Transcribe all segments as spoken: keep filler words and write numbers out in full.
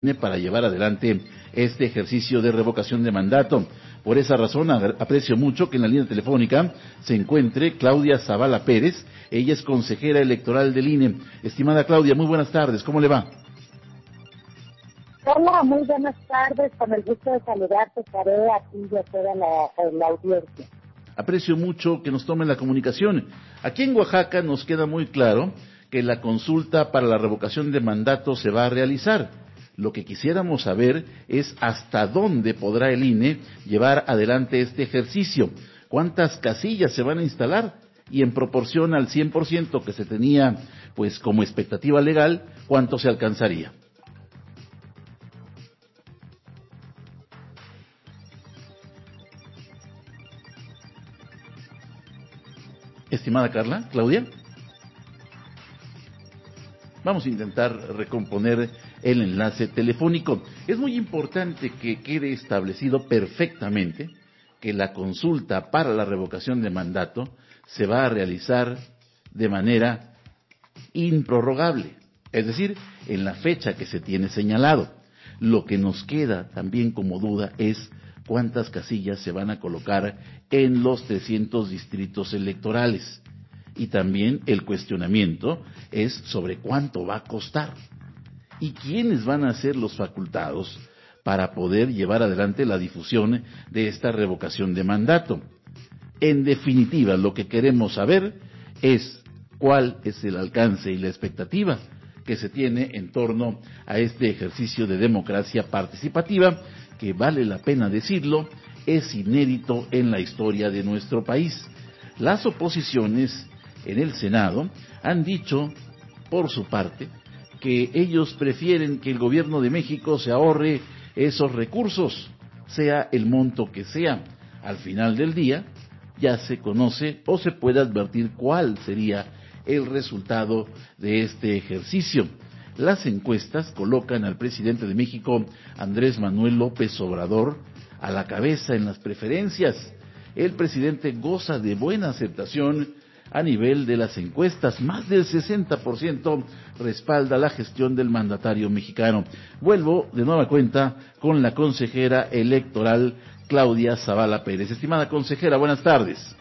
para llevar adelante este ejercicio de revocación de mandato. Por esa razón aprecio mucho que en la línea telefónica se encuentre Claudia Zavala Pérez. Ella es consejera electoral del I N E. Estimada Claudia, muy buenas tardes, ¿cómo le va? Hola, muy buenas tardes, con el gusto de saludarte, Taré, a ti y a toda la, la audiencia. Aprecio mucho que nos tomen la comunicación. Aquí en Oaxaca nos queda muy claro que la consulta para la revocación de mandato se va a realizar. Lo que quisiéramos saber es hasta dónde podrá el I N E llevar adelante este ejercicio, cuántas casillas se van a instalar y en proporción al cien por ciento que se tenía pues como expectativa legal, cuánto se alcanzaría. Estimada Carla, Claudia, vamos a intentar recomponer el enlace telefónico. Es muy importante que quede establecido perfectamente que la consulta para la revocación de mandato se va a realizar de manera improrrogable, es decir, en la fecha que se tiene señalado. Lo que nos queda también como duda es cuántas casillas se van a colocar en los trescientos distritos electorales. Y también el cuestionamiento es sobre cuánto va a costar y quiénes van a ser los facultados para poder llevar adelante la difusión de esta revocación de mandato. En definitiva, lo que queremos saber es cuál es el alcance y la expectativa que se tiene en torno a este ejercicio de democracia participativa, que vale la pena decirlo, es inédito en la historia de nuestro país. Las oposiciones en el Senado han dicho, por su parte, que ellos prefieren que el gobierno de México se ahorre esos recursos, sea el monto que sea. Al final del día, ya se conoce o se puede advertir cuál sería el resultado de este ejercicio. Las encuestas colocan al presidente de México, Andrés Manuel López Obrador, a la cabeza en las preferencias. El presidente goza de buena aceptación a nivel de las encuestas. Más del sesenta por ciento respalda la gestión del mandatario mexicano. Vuelvo de nueva cuenta con la consejera electoral Claudia Zavala Pérez. Estimada consejera, buenas tardes.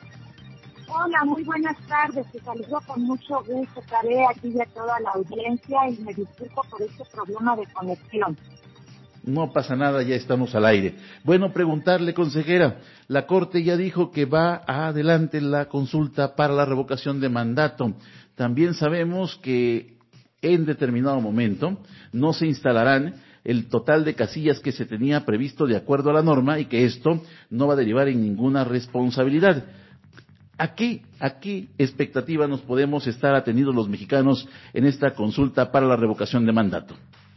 Hola, muy buenas tardes, te saludo con mucho gusto, Taré, aquí y a toda la audiencia y me disculpo por este problema de conexión. No pasa nada, ya estamos al aire. Bueno, preguntarle, consejera, la Corte ya dijo que va adelante la consulta para la revocación de mandato. También sabemos que en determinado momento no se instalarán el total de casillas que se tenía previsto de acuerdo a la norma y que esto no va a derivar en ninguna responsabilidad. ¿A qué, a qué expectativa nos podemos estar atenidos los mexicanos en esta consulta para la revocación de mandato?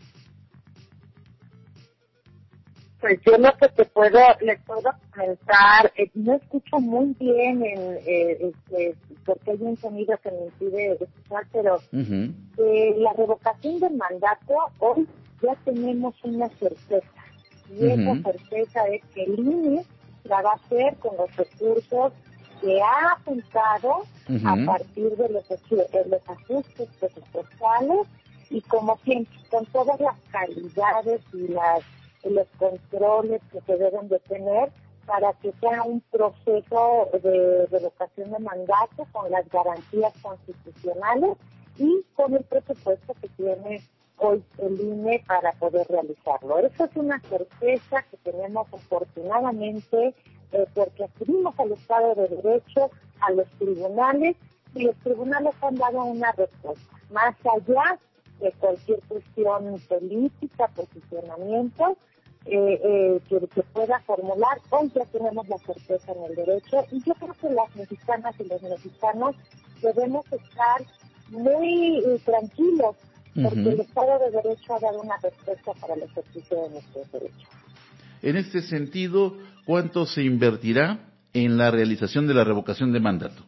Pues yo lo que te puedo, les puedo comentar, eh, no escucho muy bien en, eh, este, porque hay un sonido que me impide escuchar, pero uh-huh. eh, la revocación del mandato, hoy ya tenemos una certeza, y uh-huh. esa certeza es que el I N E la va a hacer con los recursos que ha apuntado uh-huh. a partir de los, de los ajustes presupuestales y como siempre, con todas las calidades y las los controles que se deben de tener para que sea un proceso de revocación de mandato con las garantías constitucionales y con el presupuesto que tiene hoy el I N E para poder realizarlo. Eso es una certeza que tenemos afortunadamente eh, porque acudimos al Estado de Derecho, a los tribunales, y los tribunales han dado una respuesta. Más allá de cualquier cuestión política, posicionamiento, eh, eh, que, que pueda formular, hoy ya tenemos la certeza en el derecho, y yo creo que las mexicanas y los mexicanos debemos estar muy eh, tranquilos, porque uh-huh. el Estado de Derecho ha dado una respuesta para el ejercicio de nuestros derechos. En este sentido, ¿cuánto se invertirá en la realización de la revocación de mandato?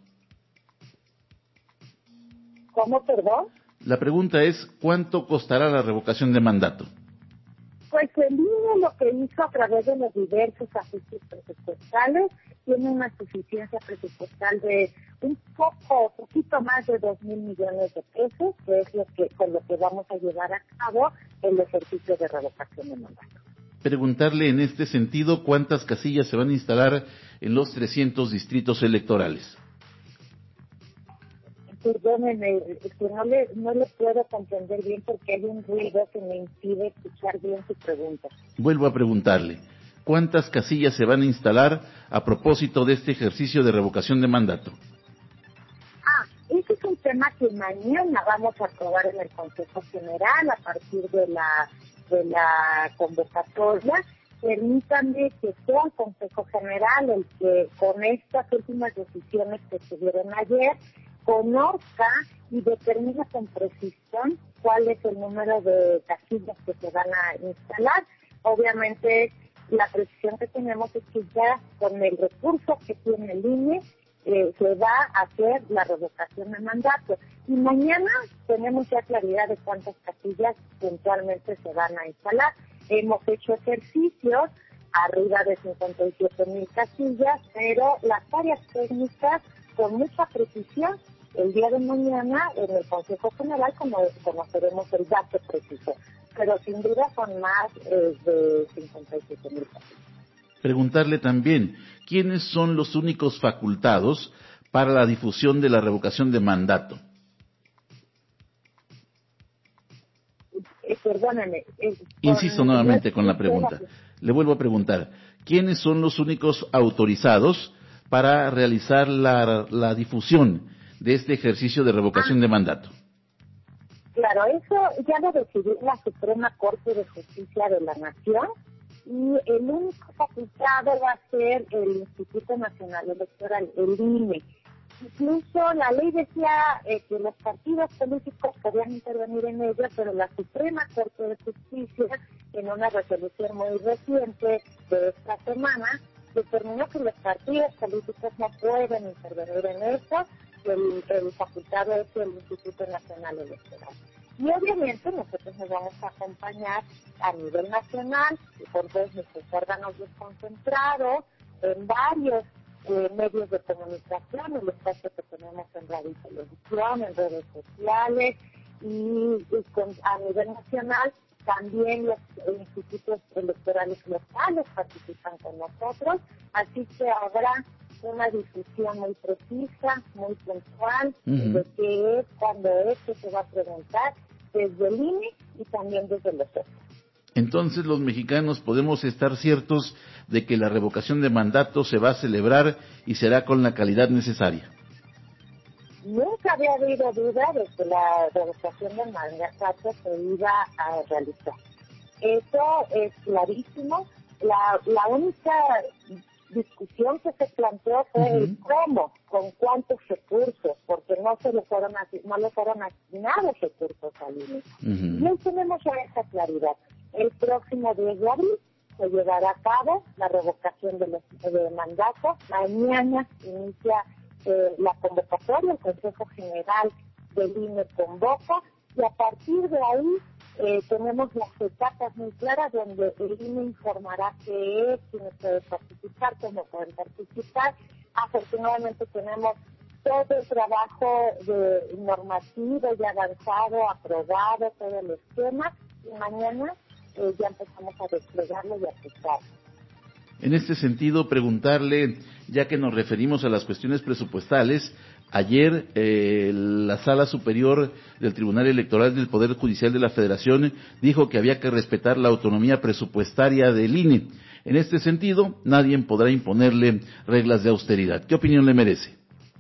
¿Cómo, perdón? La pregunta es, ¿cuánto costará la revocación de mandato? Pues el I N E lo que hizo a través de los diversos ajustes presupuestales tiene una suficiencia presupuestal de un poco, poquito más de dos mil millones de pesos, que es lo que con lo que vamos a llevar a cabo el ejercicio de revocación de mandato. Preguntarle en este sentido cuántas casillas se van a instalar en los trescientos distritos electorales. Perdóneme, que no le, no le puedo comprender bien porque hay un ruido que me impide escuchar bien su pregunta. Vuelvo a preguntarle, ¿cuántas casillas se van a instalar a propósito de este ejercicio de revocación de mandato? Ah, ese es un tema que mañana vamos a aprobar en el Consejo General a partir de la, de la convocatoria. Permítanme que sea el Consejo General el que con estas últimas decisiones que se dieron ayer conozca y determine con precisión cuál es el número de casillas que se van a instalar. Obviamente, la precisión que tenemos es que ya con el recurso que tiene el I N E eh, se va a hacer la revocación de mandato. Y mañana tenemos ya claridad de cuántas casillas puntualmente se van a instalar. Hemos hecho ejercicios arriba de cincuenta y siete mil casillas, pero las áreas técnicas con mucha precisión. El día de mañana en el Consejo General como conoceremos el dato preciso, pero sin duda son más eh, de cincuenta y siete mil casillas. Preguntarle también, ¿quiénes son los únicos facultados para la difusión de la revocación de mandato? Eh, perdóname. Eh, Insisto nuevamente con la pregunta. Le vuelvo a preguntar, ¿quiénes son los únicos autorizados para realizar la, la difusión de este ejercicio de revocación ah, de mandato? Claro, eso ya lo decidió la Suprema Corte de Justicia de la Nación y el único facultado va a ser el Instituto Nacional Electoral, el I N E. Incluso la ley decía eh, que los partidos políticos podían intervenir en ello, pero la Suprema Corte de Justicia, en una resolución muy reciente de esta semana, determinó que los partidos políticos no pueden intervenir en eso. El, el facultado es el Instituto Nacional Electoral. Y obviamente nosotros nos vamos a acompañar a nivel nacional y por todos nuestros órganos desconcentrados en varios eh, medios de comunicación, el espacio que tenemos en radio y televisión, en redes sociales y, y con, a nivel nacional también los institutos electorales locales participan con nosotros, así que habrá una difusión muy precisa, muy puntual, uh-huh. de qué es, cuándo es, que se va a preguntar desde el I N E y también desde los otros. Entonces los mexicanos podemos estar ciertos de que la revocación de mandato se va a celebrar y será con la calidad necesaria. Nunca había habido duda de que la revocación de mandato se iba a realizar. Eso es clarísimo. La, la única discusión que se planteó fue uh-huh. el cómo, con cuántos recursos, porque no se le fueron no le fueron asignados recursos al I N E. Uh-huh. Y hoy tenemos ya esa claridad. El próximo diez de abril se llevará a cabo la revocación de, los, de mandato. Mañana inicia eh, la convocatoria, el Consejo General del I N E convoca, y a partir de ahí eh, tenemos las etapas muy claras donde el I N E informará qué es, quiénes pueden participar, cómo pueden participar. Afortunadamente tenemos todo el trabajo de normativo ya avanzado, aprobado, todo el esquema, y mañana eh, ya empezamos a desplegarlo y a aplicarlo. En este sentido, preguntarle, ya que nos referimos a las cuestiones presupuestales, ayer eh, la Sala Superior del Tribunal Electoral del Poder Judicial de la Federación dijo que había que respetar la autonomía presupuestaria del I N E. En este sentido, nadie podrá imponerle reglas de austeridad. ¿Qué opinión le merece?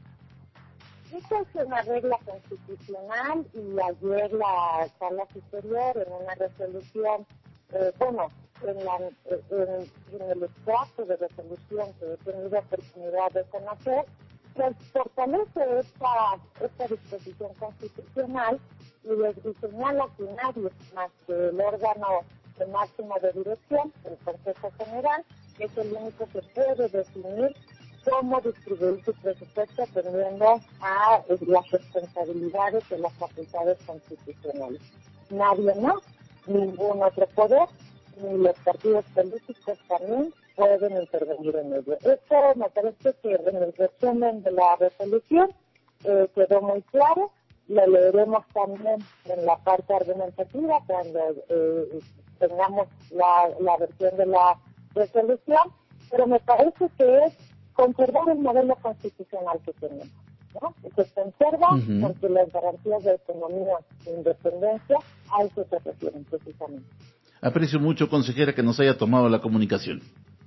Esta es una regla constitucional y ayer la Sala Superior en una resolución, eh, bueno, en, la, en, en el extracto de resolución que he tenido oportunidad de conocer, pues fortalece esta, esta disposición constitucional y, y señala que nadie más que el órgano de máximo de dirección, el Consejo General, es el único que puede definir cómo distribuir su presupuesto atendiendo a las responsabilidades de las facultades constitucionales. Nadie más, ningún otro poder ni los partidos políticos también pueden intervenir en ello. Esto me parece que en el resumen de la resolución eh, quedó muy claro. Lo leeremos también en la parte argumentativa cuando eh, tengamos la, la versión de la resolución, pero me parece que es conservar el modelo constitucional que tenemos, ¿no? Se conserva uh-huh. porque las garantías de autonomía e independencia a eso se refieren precisamente. Aprecio mucho, consejera, que nos haya tomado la comunicación.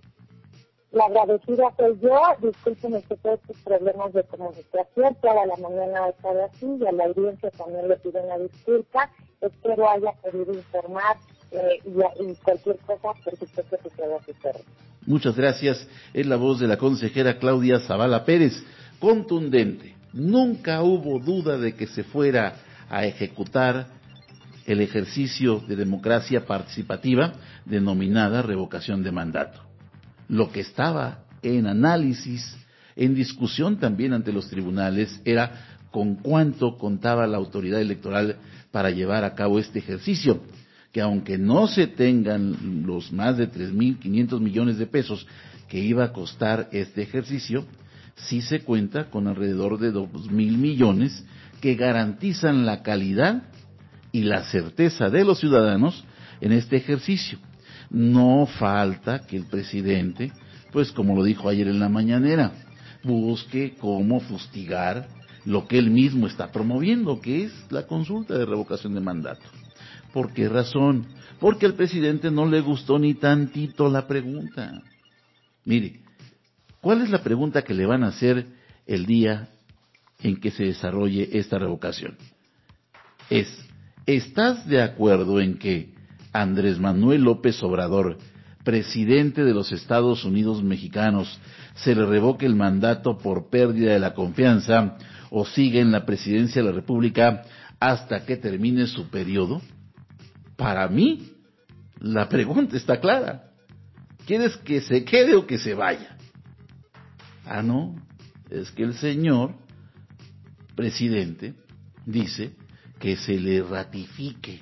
La agradecida soy yo, discúlpenme que todos estos problemas de comunicación, toda la mañana he estado así y a la audiencia también le pido una disculpa, espero haya podido informar eh, y, y cualquier cosa, por supuesto que queda su perro. Muchas gracias, es la voz de la consejera Claudia Zavala Pérez, contundente, nunca hubo duda de que se fuera a ejecutar el ejercicio de democracia participativa denominada revocación de mandato. Lo que estaba en análisis, en discusión también ante los tribunales, era con cuánto contaba la autoridad electoral para llevar a cabo este ejercicio, que aunque no se tengan los más de tres mil quinientos millones de pesos que iba a costar este ejercicio, sí se cuenta con alrededor de dos mil millones que garantizan la calidad y la certeza de los ciudadanos en este ejercicio. No falta que el presidente, pues como lo dijo ayer en la mañanera, busque cómo fustigar lo que él mismo está promoviendo, que es la consulta de revocación de mandato. ¿Por qué razón? Porque al presidente no le gustó ni tantito la pregunta. Mire, ¿cuál es la pregunta que le van a hacer el día en que se desarrolle esta revocación? Es, ¿estás de acuerdo en que Andrés Manuel López Obrador, presidente de los Estados Unidos mexicanos, se le revoque el mandato por pérdida de la confianza o sigue en la presidencia de la República hasta que termine su periodo? Para mí, la pregunta está clara. ¿Quieres que se quede o que se vaya? Ah, no, es que el señor presidente dice que se le ratifique.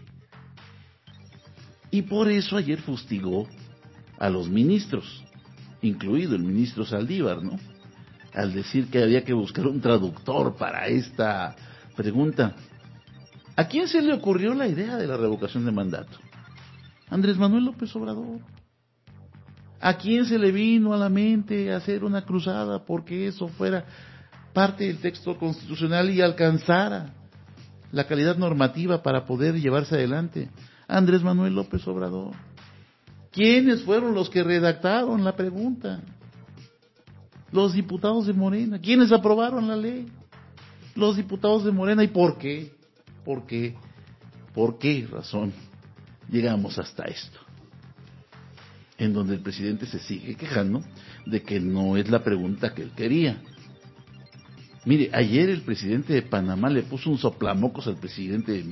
Y por eso ayer fustigó a los ministros, incluido el ministro Saldívar, ¿no? Al decir que había que buscar un traductor para esta pregunta. ¿A quién se le ocurrió la idea de la revocación de mandato? Andrés Manuel López Obrador. ¿A quién se le vino a la mente hacer una cruzada porque eso fuera parte del texto constitucional y alcanzara la calidad normativa para poder llevarse adelante? Andrés Manuel López Obrador. ¿Quiénes fueron los que redactaron la pregunta? Los diputados de Morena. ¿Quiénes aprobaron la ley? Los diputados de Morena. ¿Y por qué? ¿Por qué? ¿Por qué razón llegamos hasta esto? En donde el presidente se sigue quejando de que no es la pregunta que él quería. Mire, ayer el presidente de Panamá le puso un soplamocos al presidente de